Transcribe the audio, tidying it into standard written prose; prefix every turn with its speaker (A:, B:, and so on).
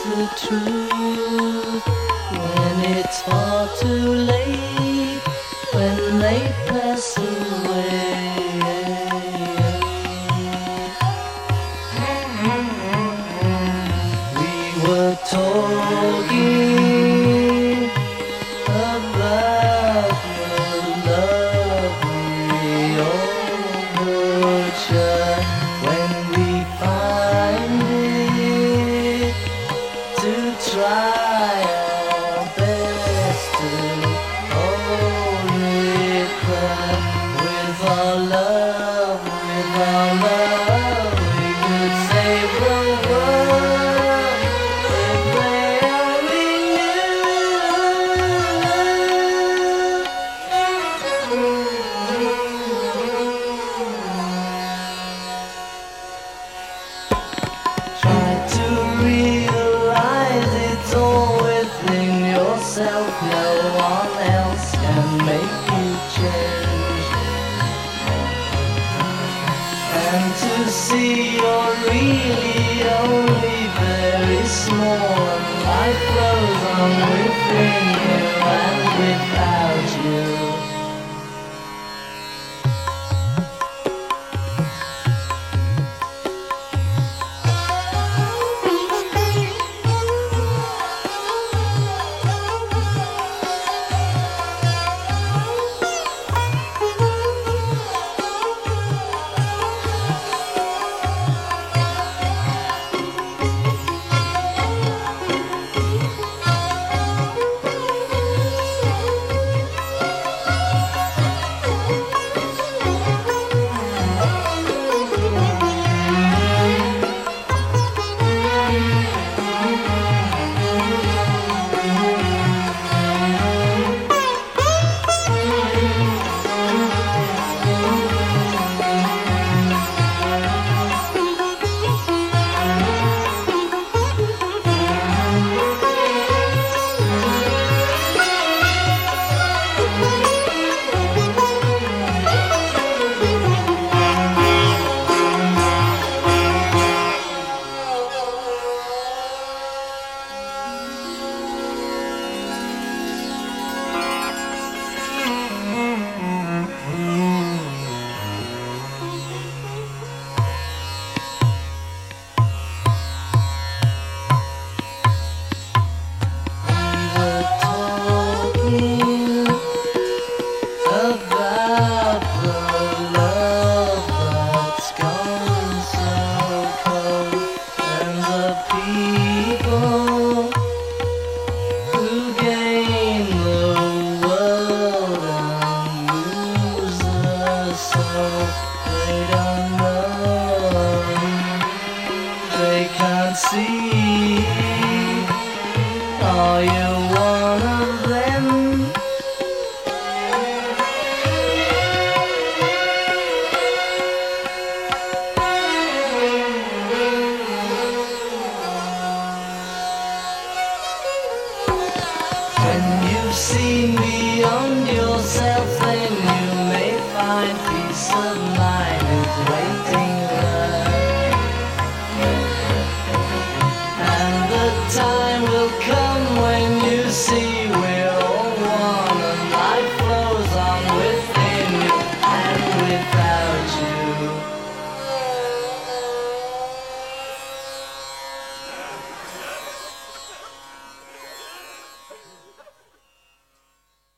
A: the truth when it's far too late, when they pass away. We were talking about the lovely overture when we find it to try our best to hold it back with our love, we could save the world if they only try to realize it's all within yourself. No one else can make you change. And to see you're really only very small, and life goes on within you and without you. About the love that's gone so cold, and the people who gain the world and lose the soul. They don't know, they can't see. Are you one of them? When you've seen beyond yourself.